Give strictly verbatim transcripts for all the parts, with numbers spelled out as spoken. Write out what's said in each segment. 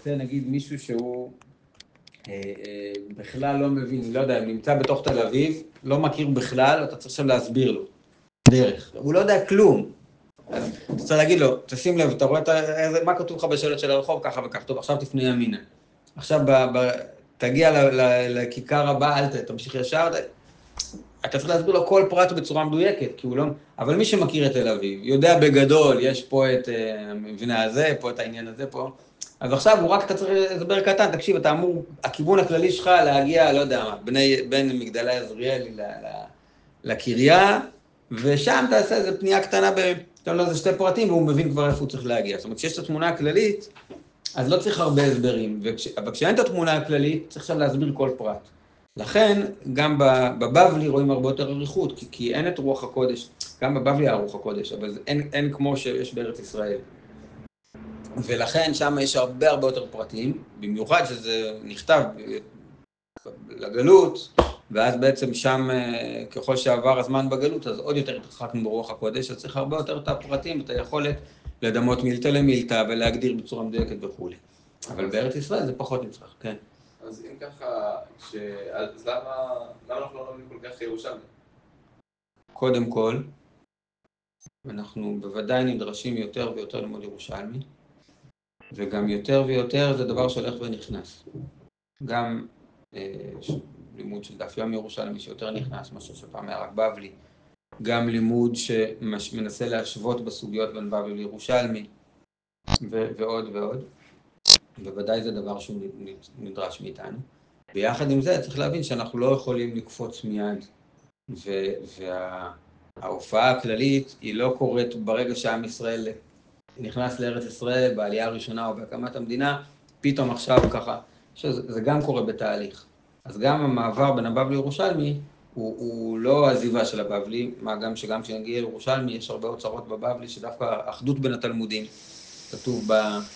יוצא נגיד מישהו שהוא אה, אה, בכלל לא מבין, לא יודע, נמצא בתוך תל אביב, לא מכיר בכלל, אתה צריך עכשיו להסביר לו דרך, הוא לא יודע כלום. אז אתה צריך להגיד לו, תשים לב, אתה רואה את ה... מה כתוב לך בשלט של הרחוב, ככה וככה, טוב, עכשיו תפנה ימינה. עכשיו ב, ב, תגיע ל, ל, לכיכר הבאה, אל ת, תמשיך ישר, אתה צריך להסביר לו כל פרט בצורה מדויקת, כי הוא לא... אבל מי שמכיר את תל אביב, יודע בגדול, יש פה את המבנה הזה, פה את העניין הזה, פה... אז עכשיו הוא רק, אתה צריך להסבר קטן, תקשיב, אתה אמור, הכיוון הכללי שלך להגיע, לא יודע מה, בני, בין מגדלי עזריאלי ל, ל, לקריה, ושם תעשה איזו פנייה קטנה, תן לו איזה שתי פרטים, והוא מבין כבר איפה הוא צריך להגיע. זאת אומרת, כשיש את התמונה הכללית, אז לא צריך הרבה הסברים, וכש, אבל כשאין את התמונה הכללית, צריך עכשיו להסביר כל פרט. לכן, גם בבבלי רואים הרבה יותר עריכות, כי, כי אין את רוח הקודש, גם בבבלי היה רוח הקודש, אבל אין, אין כמו שיש בארץ ישראל. ולכן שם יש הרבה הרבה יותר פרטים, במיוחד שזה נכתב לגלות, ואז בעצם שם, ככל שעבר הזמן בגלות, אז עוד יותר התרחקנו ברוח הקודש, אז צריך הרבה יותר את הפרטים, את היכולת לדמות מילתא למילתא ולהגדיר בצורה מדויקת וכו'. אבל בארץ ישראל זה פחות נצרך, כן. אז אם ככה, ש... אז למה, למה אנחנו לא לומדים כל כך ירושלמי? קודם כל, אנחנו בוודאי נדרשים יותר ויותר ללמוד ירושלמי, וגם יותר ויותר זה דבר שהולך ונכנס. גם אה, לימוד של דף יום ירושלמי שיותר נכנס, משהו שפעם היה רק בבלי, גם לימוד שמנסה להשוות בסוגיות בין בבלי לירושלמי, ו- ועוד ועוד. בוודאי זה דבר שהוא נדרש מאיתנו. ביחד עם זה צריך להבין שאנחנו לא יכולים לקפוץ מיד, וההופעה הכללית היא לא קורית ברגע שעם ישראל נכנס לארץ ישראל, בעלייה הראשונה או בהקמת המדינה, פתאום עכשיו ככה, שזה גם קורה בתהליך. אז גם המעבר בין הבבלי לירושלמי, הוא, הוא לא העזיבה של הבבלי, מה גם שגם כשנגיע לירושלמי יש הרבה אוצרות בבבלי, שדווקא אחדות בין התלמודים, כתוב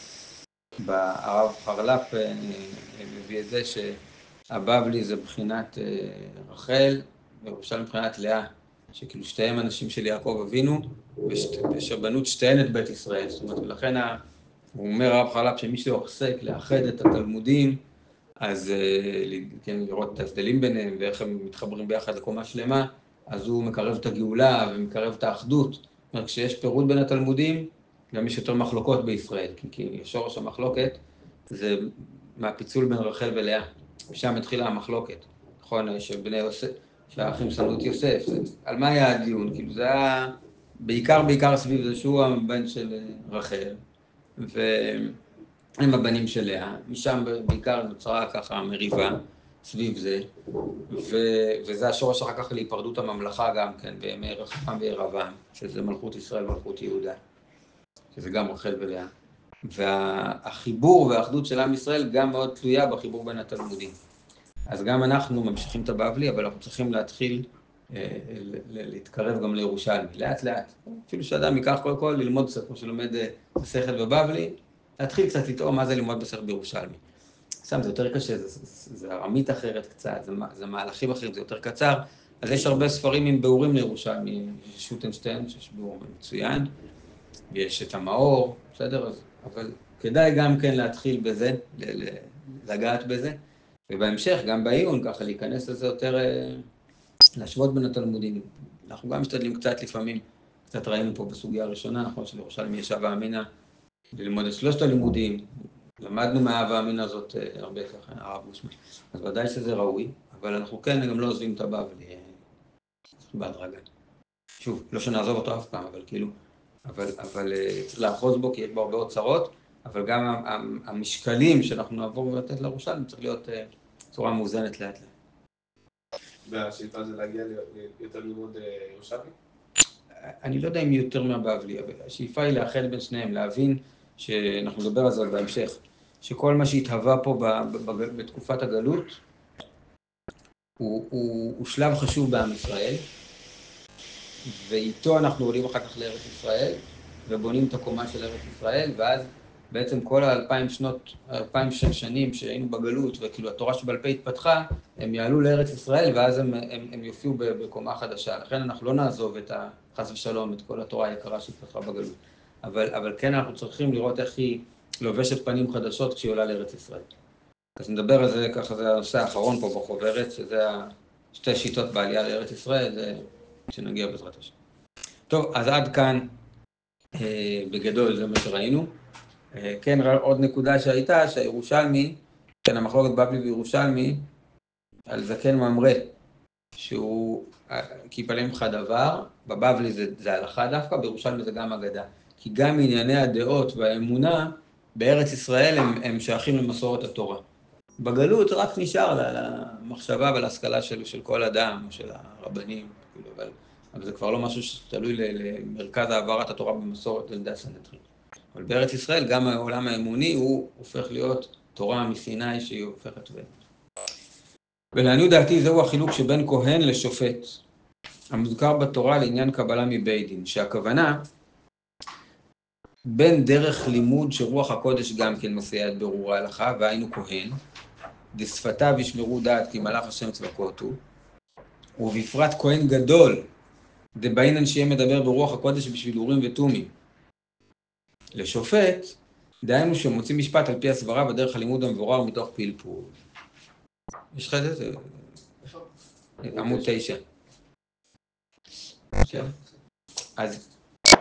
בהרב חרל"פ, מביא את זה שהבבלי זה בחינת רחל, וירושלמי מבחינת לאה, שכאילו שתיהם אנשים של יעקב אבינו, ושבנות שתיהן את בית ישראל. זאת אומרת, ולכן הוא אומר הרב חרל"פ שמי שעוסק לאחד את התלמודים, אז כן, לראות את ההבדלים ביניהם ואיך הם מתחברים ביחד לקומה שלמה, אז הוא מקרב את הגאולה ומקרב את האחדות. זאת אומרת, כשיש פירוד בין התלמודים, גם יש יותר מחלוקות בישראל, כי, כי שורש המחלוקת זה מהפיצול בין רחל ולאה, ושם התחילה המחלוקת, נכון, שבני יוסף, שהאחים שנאו את יוסף, זה, על מה היה הדיון? כאילו זה היה בעיקר בעיקר סביב זה שהוא הבן של רחל, והם הבנים של לאה, משם בעיקר נוצרה ככה מריבה סביב זה, ו, וזה השורש אחר כך להיפרדות הממלכה גם כן, בימי רחבעם וירבעם, שזה מלכות ישראל ומלכות יהודה. שזה גם רחל ולאה. והחיבור והאחדות של עם ישראל גם מאוד תלויה בחיבור בין התלמודים. אז גם אנחנו ממשיכים את הבבלי, אבל אנחנו צריכים להתחיל אה, להתקרב גם לירושלמי, לאט לאט. אפילו שאדם ייקח קודם כל ללמוד קצת, כמו שלומד בשכל בבבלי, להתחיל קצת לטעום מה זה ללמוד בשכל בירושלמי. סתם, זה יותר קשה, זה, זה, זה ארמית אחרת קצת, זה, זה מהלכים אחרים, זה יותר קצר. אז יש הרבה ספרים עם ביאורים לירושלמי, שוטנשטיין, שיש ביאור מצוין. יש את המאור, בסדר? אז, אבל כדאי גם כן להתחיל בזה, לגעת בזה, ובהמשך, גם בעיון, ככה להיכנס לזה יותר, להשוות בין התלמודים. אנחנו גם משתדלים קצת לפעמים, קצת ראינו פה בסוגיה הראשונה, נכון, של ירושלמי יש הווה אמינא, ללמוד את שלושת הלימודים, למדנו מההווה אמינא הזאת הרבה ככה, הרב גושמן. אז ודאי שזה ראוי, אבל אנחנו כן גם לא עוזבים את הבבלי, בהדרגה. שוב, לא שנעזוב אותו אף פעם, אבל כאילו, אבל, אבל צריך לאחוז בו, כי יש בו הרבה אוצרות, אבל גם המשקלים שאנחנו נעבור ולתת לירושלמי, צריך להיות צורה מאוזנת לאט לאט. והשאיפה זה להגיע יותר ללמוד ירושלמי? אני לא יודע אם יותר מהבבלי, אבל השאיפה היא לאחד בין שניהם, להבין שאנחנו נדבר על זה בהמשך, שכל מה שהתהווה פה בתקופת הגלות, הוא, הוא, הוא שלב חשוב בעם ישראל, ואיתו אנחנו עולים אחר כך לארץ ישראל, ובונים את הקומה של ארץ ישראל, ואז בעצם כל האלפיים שנות, אלפיים שנים שהיינו בגלות, וכאילו התורה שבעל פה התפתחה, הם יעלו לארץ ישראל, ואז הם, הם, הם יופיעו בקומה חדשה. לכן אנחנו לא נעזוב את החס ושלום, את כל התורה היקרה שהתפתחה בגלות. אבל, אבל כן אנחנו צריכים לראות איך היא לובשת פנים חדשות כשהיא עולה לארץ ישראל. אז נדבר על זה, ככה זה הנושא האחרון פה בחוברת, שזה שתי שיטות בעלייה לארץ ישראל, זה שנגיע בעזרת השם. טוב, אז עד כאן, אה, בגדול זה מה שראינו. אה, כן, עוד נקודה שהייתה, שהירושלמי, כן, המחלוקת בבלי וירושלמי, על זקן ממרא, שהוא, כי יפלא ממך דבר, בבבלי זה, זה הלכה דווקא, בירושלמי זה גם אגדה. כי גם ענייני הדעות והאמונה, בארץ ישראל הם, הם שייכים למסורת התורה. בגלות רק נשאר למחשבה ולהשכלה של, של כל אדם, של הרבנים, אבל, אבל זה כבר לא משהו שתלוי למרכז העברת התורה במסורת לידי הסנהדרין. אבל בארץ ישראל גם העולם האמוני הוא הופך להיות תורה מסיני שהיא הופכת ו... ולעניות דעתי זהו החילוק שבין כהן לשופט, המוזכר בתורה לעניין קבלה מבית דין, שהכוונה בין דרך לימוד שרוח הקודש גם כן מסייעת ברור ההלכה, והיינו כהן, דשפתיו ישמרו דעת כי מלאך השם צבקות הוא, ובפרט כהן גדול, דבעינן שיהיה מדבר ברוח הקודש בשביל אורים ותומים. לשופט, דהיינו שמוציא משפט על פי הסברה בדרך הלימוד המבורר מתוך פלפול. יש לך את זה? עמוד תשע. אז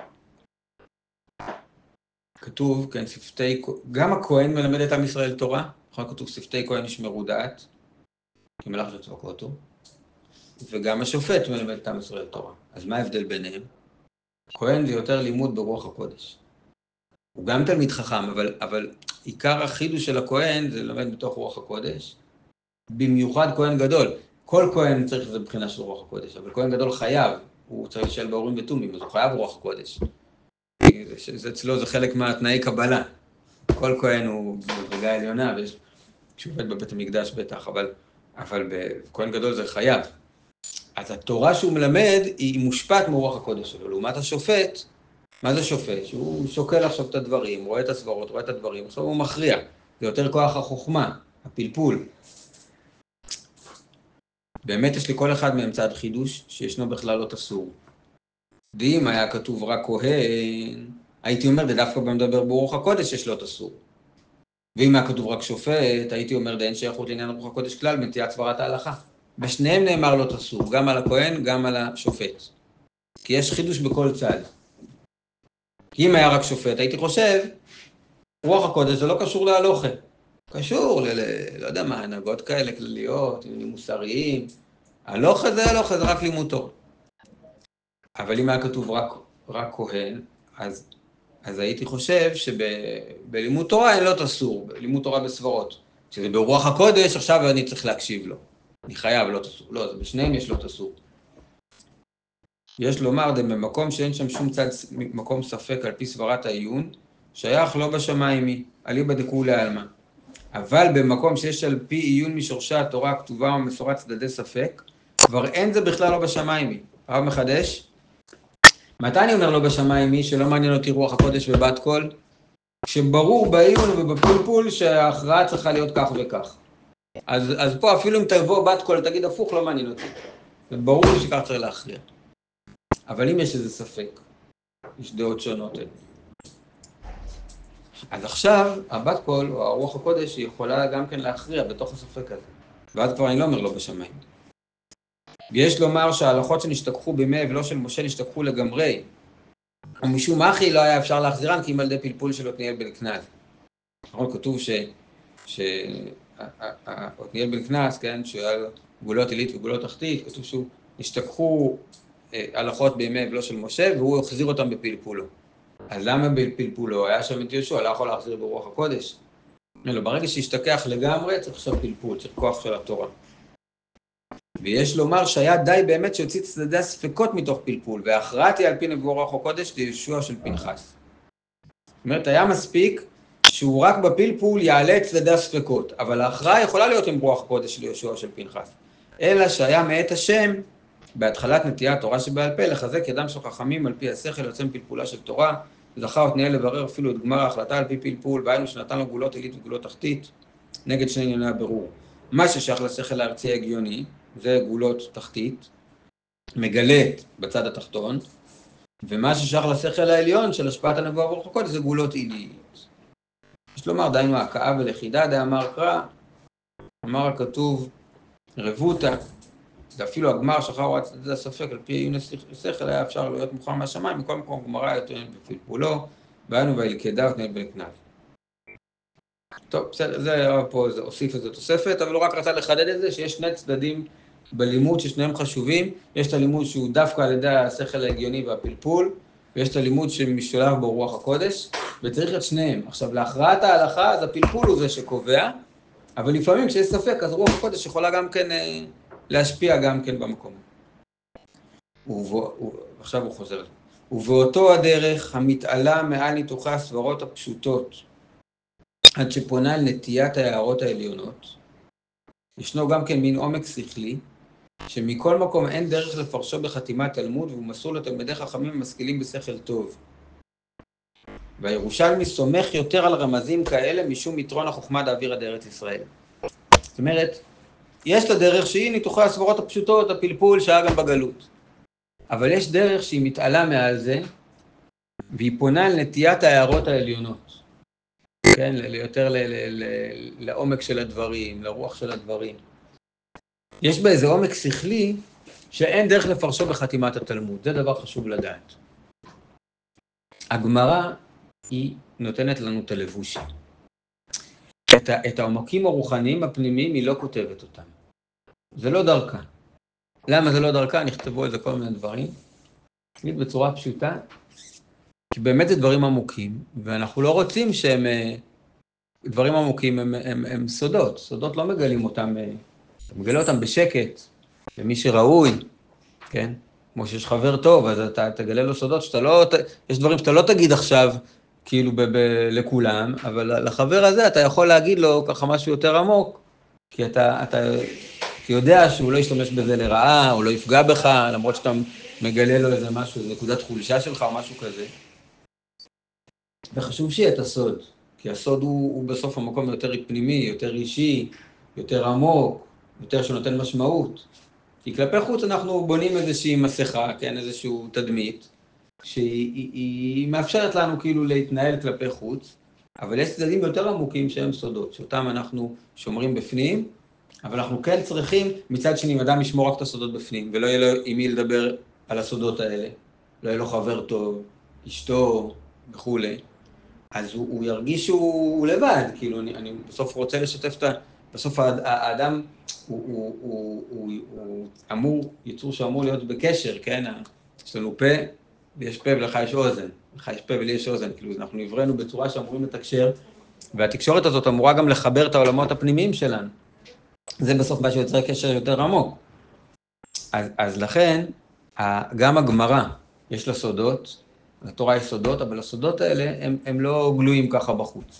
כתוב, כן, שפתי, גם הכהן מלמד את עם ישראל תורה, נכון כתוב שפתי כהן ישמרו דעת, כי מלאך השם צבקות הוא, וגם השופט מלמד את עם ישראל תורה. אז מה ההבדל ביניהם? כהן זה יותר לימוד ברוח הקודש. הוא גם תלמיד חכם, אבל, אבל עיקר החידוש של הכהן זה ללמד בתוך רוח הקודש, במיוחד כהן גדול. כל כהן צריך לזה בחינה של רוח הקודש, אבל כהן גדול חייב, הוא צריך לשאול באורים ותומים, אז הוא חייב רוח הקודש. זה, זה אצלו, זה חלק מהתנאי קבלה. כל כהן הוא בדרגה עליונה, ויש, כשהוא עובד בבית המקדש בטח, אבל, אבל בכהן גדול זה חייב. אז התורה שהוא מלמד היא מושפעת מרוח הקודש שלו. לעומת השופט, מה זה שופט? שהוא שוקל עכשיו את הדברים, רואה את הסברות, רואה את הדברים, עכשיו הוא מכריע. זה יותר כוח החוכמה, הפלפול. באמת יש לכל אחד מהם צעד חידוש שישנו בכלל לא אסור. ואם היה כתוב רק כהן, הייתי אומר, זה דווקא במדבר ברוח הקודש יש לא אסור. ואם היה כתוב רק שופט, הייתי אומר, די אין שייכות לעניין רוח הקודש כלל, בנטיית סברת ההלכה. בשניהם נאמר לא אסור, גם על הכהן, גם על השופט. כי יש חידוש בכל צד. כי אם היה רק שופט, הייתי חושב, רוח הקודש זה לא קשור להלוכה. קשור ל... לא יודע מה, הנהגות כאלה כלליות, מוסריים. הלוכה זה הלוכה, זה רק לימוד תורה. אבל אם היה כתוב רק, רק כהן, אז, אז הייתי חושב שבלימוד תורה אין לא אסור, בלימוד תורה בסברות. שזה ברוח הקודש, עכשיו אני צריך להקשיב לו. אני חייב לא אסור. לא, זה בשניהם יש לא אסור. יש לומר, במקום שאין שם שום צד מקום ספק על פי סברת העיון, שייך לא בשמיימי, אליבא דכולי עלמא. אבל במקום שיש על פי עיון משורשי התורה הכתובה ומסורת צדדי ספק, כבר אין זה בכלל לא בשמיימי. הרב מחדש? מתי אני אומר לא בשמיימי, שלא מעניין אותי רוח הקודש ובת קול? כשברור בעיון ובפלפול שההכרעה צריכה להיות כך וכך. אז, אז פה אפילו אם תבוא בת קול, תגיד הפוך, לא מעניין אותי. וברור לי שכך צריך להכריע. אבל אם יש איזה ספק, יש דעות שונות. אז עכשיו, הבת קול, או הרוח הקודש, היא יכולה גם כן להכריע בתוך הספק הזה. ואז כבר אני לא אומר לא בשמיים. ויש לומר שההלכות שנשתכחו בימי ולא של משה נשתכחו לגמרי. ומשום אחי לא היה אפשר להחזירן, כי אם על ידי פלפול של עתניאל בן כנז. נכון, כתוב ש... ש... עתניאל בן כנז, כן, שהיה גבולות עילית וגבולות תחתית, כתוב שהוא נשתכחו הלכות בימי ולא של משה, והוא החזיר אותם בפלפולו. אז למה בפלפולו? היה שם את יהושע, לא יכול להחזיר ברוח הקודש. לא, ברגע שהשתכח לגמרי, צריך עכשיו פלפול, צריך כוח של התורה. ויש לומר שהיה די באמת שהוציא צדדי הספקות מתוך פלפול, והכרעתי על פי נבוא רוח הקודש ליהושע של פנחס. זאת אומרת, היה מספיק שהוא רק בפלפול יעלה את צדדי הספקות, אבל ההכרעה יכולה להיות עם רוח הקודש של יהושע של פנחס. אלא שהיה מאת השם, בהתחלת נטיית תורה שבעל פה, לחזק ידם של חכמים על פי השכל, יוצא מפלפולה של תורה, זכה עתניאל לברר אפילו את גמר ההחלטה על פי פלפול, והיינו שנתן לו גבולות עילית וגבולות תחתית, נגד שני ענייני הבירור. מה ששייך לשכל הארצי הגיוני, זה גבולות תחתית, מגלת בצד התחתון, ומה ששייך לשכל העליון של השפעת הנבואה ברוח הקודש, זה גבולות עילית. יש לומר, דיינו ההקאה ולכידה, דאמר קרא, אמר הכתוב, רבותא, זה אפילו הגמר שחר רץ את זה הספק, על פי עיון השכל היה אפשר להיות מוכן מהשמיים, מכל מקום גמרא יתואם בפלפולו, והיינו וילכדה ותנהל בלכנף. טוב, בסדר, זה היה פה, זה הוסיף איזו תוספת, אבל הוא רק רצה לחדד את זה, שיש שני צדדים בלימוד ששניהם חשובים, יש את הלימוד שהוא דווקא על ידי השכל ההגיוני והפלפול, ויש את הלימוד שמשולב בו רוח הקודש, וצריך את שניהם. עכשיו, להכרעת ההלכה, אז הפלפול הוא זה שקובע, אבל לפעמים כשיש ספק, אז רוח הקודש יכולה גם כן אה, להשפיע גם כן במקום. ובו, עכשיו הוא חוזר. ובאותו הדרך המתעלה מעל ניתוחי הסברות הפשוטות, עד שפונה על נטיית ההערות העליונות, ישנו גם כן מין עומק שכלי, שמכל מקום אין דרך לפרשו בחתימת תלמוד, והוא מסור לתלמידי חכמים ומשכילים בשכל טוב. והירושלמי סומך יותר על רמזים כאלה משום יתרון החוכמה דאווירא דארץ ישראל. זאת אומרת, יש את הדרך שהיא ניתוחי הסברות הפשוטות, הפלפול שהיה גם בגלות. אבל יש דרך שהיא מתעלה מעל זה, והיא פונה על נטיית ההערות העליונות. כן, ליותר ל- ל- ל- לעומק של הדברים, לרוח של הדברים. יש בה איזה עומק שכלי שאין דרך לפרשו בחתימת התלמוד. זה דבר חשוב לדעת. הגמרא היא נותנת לנו את הלבוש. את, ה- את העומקים הרוחניים הפנימיים היא לא כותבת אותם. זה לא דרכה. למה זה לא דרכה? נכתבו על זה כל מיני דברים. תמיד בצורה פשוטה. כי באמת זה דברים עמוקים, ואנחנו לא רוצים שהם... דברים עמוקים הם, הם, הם סודות. סודות לא מגלים אותם, אתה מגלה אותם בשקט, למי שראוי, כן? כמו שיש חבר טוב, אז אתה תגלה לו סודות שאתה לא... יש דברים שאתה לא תגיד עכשיו, כאילו ב, ב, לכולם, אבל לחבר הזה אתה יכול להגיד לו ככה משהו יותר עמוק, כי אתה, אתה כי יודע שהוא לא ישתמש בזה לרעה, או לא יפגע בך, למרות שאתה מגלה לו איזה משהו, איזה נקודת חולשה שלך או משהו כזה. וחשוב שיהיה את הסוד, כי הסוד הוא, הוא בסוף המקום יותר פנימי, יותר אישי, יותר עמוק, יותר שנותן משמעות. כי כלפי חוץ אנחנו בונים איזושהי מסכה, כן, איזשהו תדמית, שהיא היא, היא מאפשרת לנו כאילו להתנהל כלפי חוץ, אבל יש צדדים יותר עמוקים שהם סודות, שאותם אנחנו שומרים בפנים, אבל אנחנו כן צריכים מצד שני, אם אדם ישמור רק את הסודות בפנים, ולא יהיה לו עם מי לדבר על הסודות האלה, לא יהיה לו חבר טוב, אשתו וכו'. אז הוא, הוא ירגיש שהוא לבד, כאילו אני, אני בסוף רוצה לשתף את ה... בסוף האדם הוא, הוא, הוא, הוא, הוא אמור, יצור שאמור להיות בקשר, כן? יש לנו פה ויש פה ולך יש אוזן, לך יש פה ולי יש אוזן, כאילו אנחנו נבראנו בצורה שאמורים לתקשר, והתקשורת הזאת אמורה גם לחבר את העולמות הפנימיים שלנו. זה בסוף מה שיוצר קשר יותר עמוק. אז, אז לכן, גם הגמרא יש לה סודות, לתורה יש סודות, אבל הסודות האלה הם, הם לא גלויים ככה בחוץ.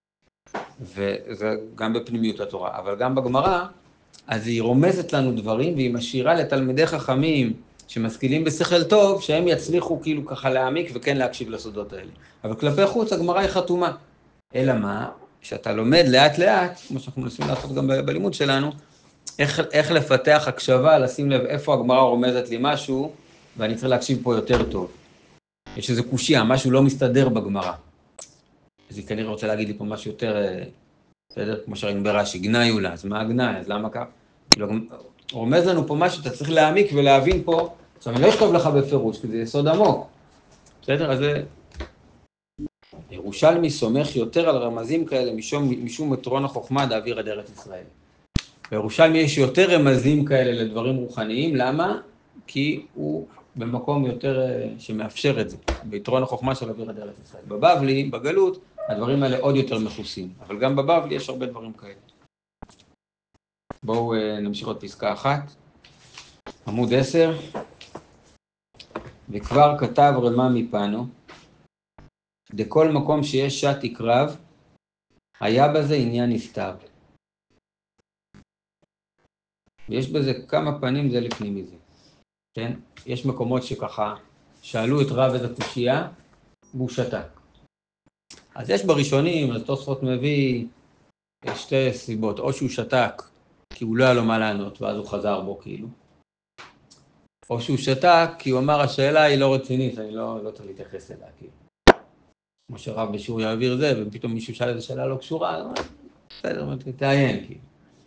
וזה גם בפנימיות התורה, אבל גם בגמרא, אז היא רומזת לנו דברים, והיא משאירה לתלמידי חכמים שמשכילים בשכל טוב, שהם יצליחו כאילו ככה להעמיק וכן להקשיב לסודות האלה. אבל כלפי חוץ הגמרא היא חתומה. אלא מה? שאתה לומד לאט לאט, כמו שאנחנו מנסים לעשות גם בלימוד שלנו, איך, איך לפתח הקשבה, לשים לב איפה הגמרא רומזת לי משהו, ואני צריך להקשיב פה יותר טוב. יש איזו קושיה, משהו לא מסתדר בגמרא. אז היא כנראה רוצה להגיד לי פה משהו יותר, בסדר? כמו שראינו ברש"י, גנאי לה, אז מה הגנאי? אז למה כך? כאילו, רומז לנו פה משהו, אתה צריך להעמיק ולהבין פה, עכשיו אני לא אכתוב לך בפירוש, כי זה יסוד עמוק. בסדר? אז זה... ירושלמי סומך יותר על רמזים כאלה משום, משום יתרון החוכמה דאווירא דארץ ישראל. בירושלמי יש יותר רמזים כאלה לדברים רוחניים, למה? כי הוא במקום יותר שמאפשר את זה, ביתרון החוכמה של דאווירא דארץ ישראל. בבבלי, בגלות, הדברים האלה עוד יותר מכוסים, אבל גם בבבלי יש הרבה דברים כאלה. בואו נמשיך עוד פסקה אחת, עמוד עשר, וכבר כתב רמה מפנו, דכל מקום שיש שתי קרב, היה בזה עניין נסתר. ויש בזה כמה פנים זה לפני מזה. כן? יש מקומות שככה שאלו את רב איזה קושייה, והוא שתק. אז יש בראשונים, אז תוספות מביא שתי סיבות, או שהוא שתק, כי הוא לא היה לו מה לענות, ואז הוא חזר בו כאילו. או שהוא שתק, כי הוא אמר, השאלה היא לא רצינית, אני לא, לא צריך להתייחס אליה כאילו. משה רב בשיעור יעביר זה, ופתאום מישהו שאל איזו שאלה לא קשורה, בסדר, תעיין, כאילו.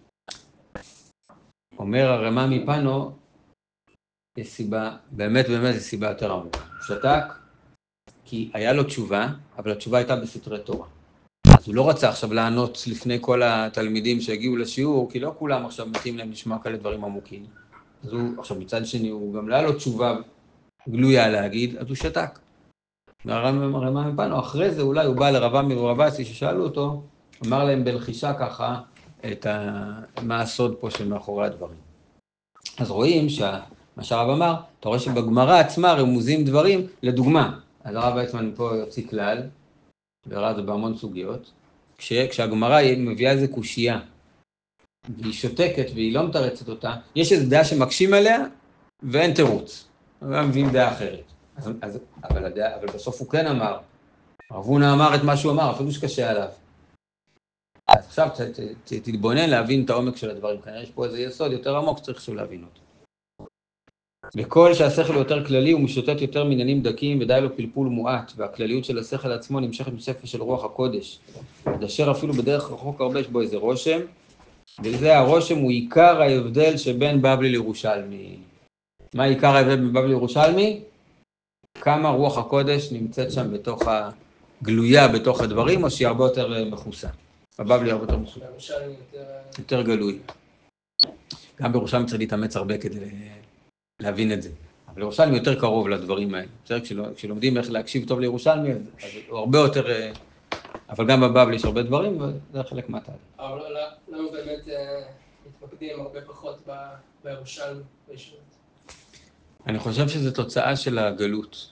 אומר הרמ"א מפנו, יש סיבה, באמת באמת יש סיבה יותר עמוקה. הוא שתק, כי היה לו תשובה, אבל התשובה הייתה בסתרי תורה. אז הוא לא רצה עכשיו לענות לפני כל התלמידים שהגיעו לשיעור, כי לא כולם עכשיו מתאים להם לשמוע כאלה דברים עמוקים. אז הוא, עכשיו מצד שני, הוא גם לא היה לו תשובה גלויה להגיד, אז הוא שתק. הרמ"א מפנו, אחרי זה אולי הוא בא לרב עמי ורב אסי ששאלו אותו, אמר להם בלחישה ככה, את ה... מה הסוד פה של מאחורי הדברים. אז רואים שה... מה שהרב אמר, אתה רואה שבגמרא עצמה רמוזים דברים, לדוגמה, אז הרב ויצמן פה יוציא כלל, וראה זה בהמון סוגיות, כש... כשהגמרא מביאה איזה קושייה, והיא שותקת והיא לא מתרצת אותה, יש איזו דעה שמקשים עליה, ואין תירוץ, הם מביאים דעה אחרת. אז, אז, אבל, הדעה, אבל בסוף הוא כן אמר, הרב הונא אמר את מה שהוא אמר, אפילו שקשה עליו. אז עכשיו ת, ת, ת, תתבונן להבין את העומק של הדברים, כנראה יש פה איזה יסוד יותר עמוק, צריך שהוא להבין אותו. בכל שהשכל יותר כללי הוא משוטט יותר מעניינים דקים ודי לו פלפול מועט, והכלליות של השכל עצמו נמשכת מספר של רוח הקודש, עד אשר אפילו בדרך רחוק הרבה יש בו איזה רושם, וזה הרושם הוא עיקר ההבדל שבין בבלי לירושלמי. מה עיקר ההבדל בין בבלי לירושלמי? כמה רוח הקודש נמצאת שם בתוך הגלויה, בתוך הדברים, או שהיא הרבה יותר מכוסה. בבלי הרבה יותר מכוסה. בירושלמי יותר... יותר גלוי. גם בירושלמי צריך להתאמץ הרבה כדי להבין את זה. אבל ירושלמי יותר קרוב לדברים האלה. כשלומדים איך להקשיב טוב לירושלמי, אז הוא הרבה יותר... אבל גם בבבלי יש הרבה דברים, וזה חלק מהתהליך. אבל למה באמת מתמקדים הרבה פחות בירושלמי בישיבות? אני חושב שזו תוצאה של הגלות.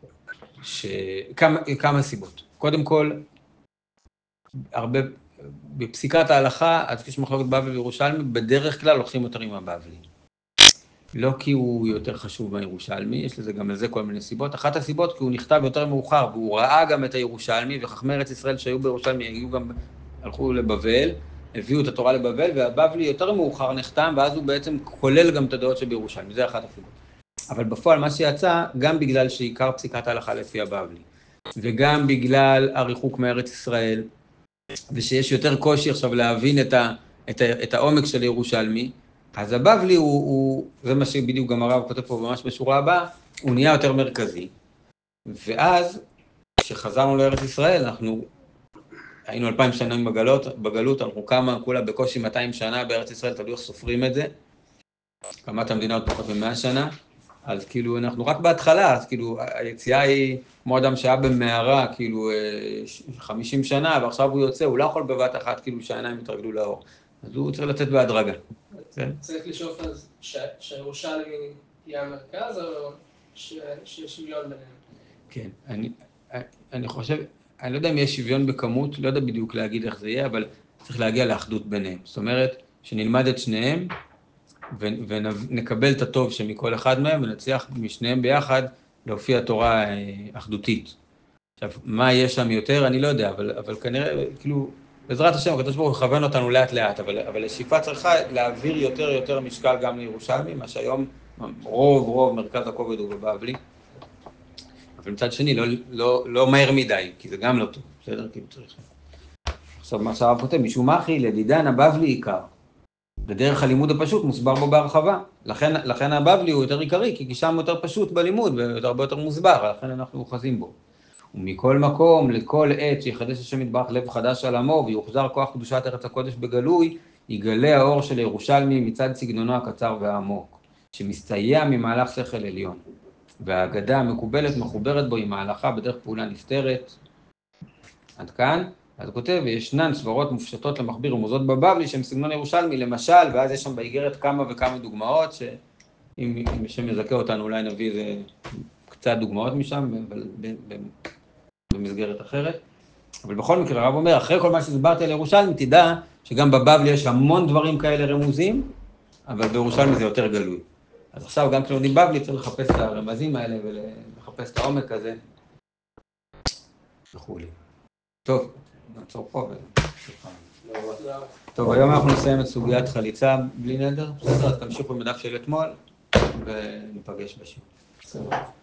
כמה, כמה סיבות. קודם כל, הרבה, בפסיקת ההלכה, אז כשיש מחלוקת בבלי וירושלמי, בדרך כלל לוקחים יותר עם הבבלי. לא כי הוא יותר חשוב מהירושלמי, יש לזה גם לזה כל מיני סיבות. אחת הסיבות כי הוא נכתב יותר מאוחר, והוא ראה גם את הירושלמי, וחכמי ארץ ישראל שהיו בירושלמי, הגיעו גם, הלכו לבבל, הביאו את התורה לבבל, והבבלי יותר מאוחר נחתם, ואז הוא בעצם כולל גם את הדעות שבירושלמי, זה אחת הסיבות. אבל בפועל מה שיצא, גם בגלל שעיקר פסיקת ההלכה לפי הבבלי, וגם בגלל הריחוק מארץ ישראל, ושיש יותר קושי עכשיו להבין את, ה, את, ה, את העומק של ירושלמי, אז הבבלי הוא, הוא, זה מה שבדיוק גם הרב כותב פה ממש בשורה הבאה, הוא נהיה יותר מרכזי. ואז, כשחזרנו לארץ ישראל, אנחנו היינו אלפיים שנה בגלות, בגלות, אנחנו כמה, כולה בקושי מאתיים שנה בארץ ישראל, תלוי איך סופרים את זה. הקמת המדינה עוד פחות ממאה שנה, אז כאילו אנחנו רק בהתחלה, אז כאילו היציאה היא כמו אדם שהיה במערה, כאילו חמישים שנה, ועכשיו הוא יוצא, הוא לא יכול בבת אחת, כאילו שהעיניים יתרגלו לאור. אז הוא צריך לצאת בהדרגה. צריך לשאוף אז שהירושלמי תהיה המרכז, או שיש שוויון ביניהם? כן, אני, אני חושב, אני לא יודע אם יש שוויון בכמות, לא יודע בדיוק להגיד איך זה יהיה, אבל צריך להגיע לאחדות ביניהם. זאת אומרת, שנלמד את שניהם, ונקבל את הטוב שמכל אחד מהם, ונצליח משניהם ביחד להופיע תורה אחדותית. עכשיו, מה יש שם יותר? אני לא יודע, אבל, אבל כנראה, כאילו, בעזרת השם, הקדוש ברוך הוא יכוון אותנו לאט לאט, אבל, אבל השאיפה צריכה להעביר יותר יותר משקל גם לירושלמי, מה שהיום רוב רוב מרכז הכובד הוא בבבלי. אבל מצד שני, לא, לא, לא מהר מדי, כי זה גם לא טוב, בסדר? כאילו צריך. עכשיו, מה שהרב כותב, משום אחי, לדידן הבבלי עיקר. בדרך הלימוד הפשוט מוסבר בו בהרחבה. לכן, לכן הבבלי הוא יותר עיקרי, כי שם יותר פשוט בלימוד, והרבה יותר מוסבר, לכן אנחנו אוחזים בו. ומכל מקום, לכל עת שיחדש השם יתברך לב חדש על עמו, ויוחזר כוח קדושת ארץ הקודש בגלוי, יגלה האור של ירושלמי מצד סגנונו הקצר והעמוק, שמסתייע ממהלך שכל עליון. והאגדה המקובלת מחוברת בו עם מהלכה בדרך פעולה נפטרת. עד כאן, אז הוא כותב, וישנן סברות מופשטות למחביר ומוזות בבבלי, שהם סגנון ירושלמי, למשל, ואז יש שם באיגרת כמה וכמה דוגמאות, שאם השם יזכה אותנו, אולי נביא איזה קצת דוגמאות משם, אבל במסגרת אחרת. אבל בכל מקרה, הרב אומר, אחרי כל מה שהסברתי על ירושלמי, תדע שגם בבבלי יש המון דברים כאלה רמוזים, אבל בירושלמי זה יותר גלוי. אז עכשיו גם כשלומדים בבלי צריך לחפש את הרמזים האלה ולחפש את העומק הזה וכולי. טוב, נעצור פה ו... טוב, היום אנחנו נסיים את סוגיית חליצה בלי נדר. בסדר, אז תמשיכו עם הדף של אתמול וניפגש בשיעור.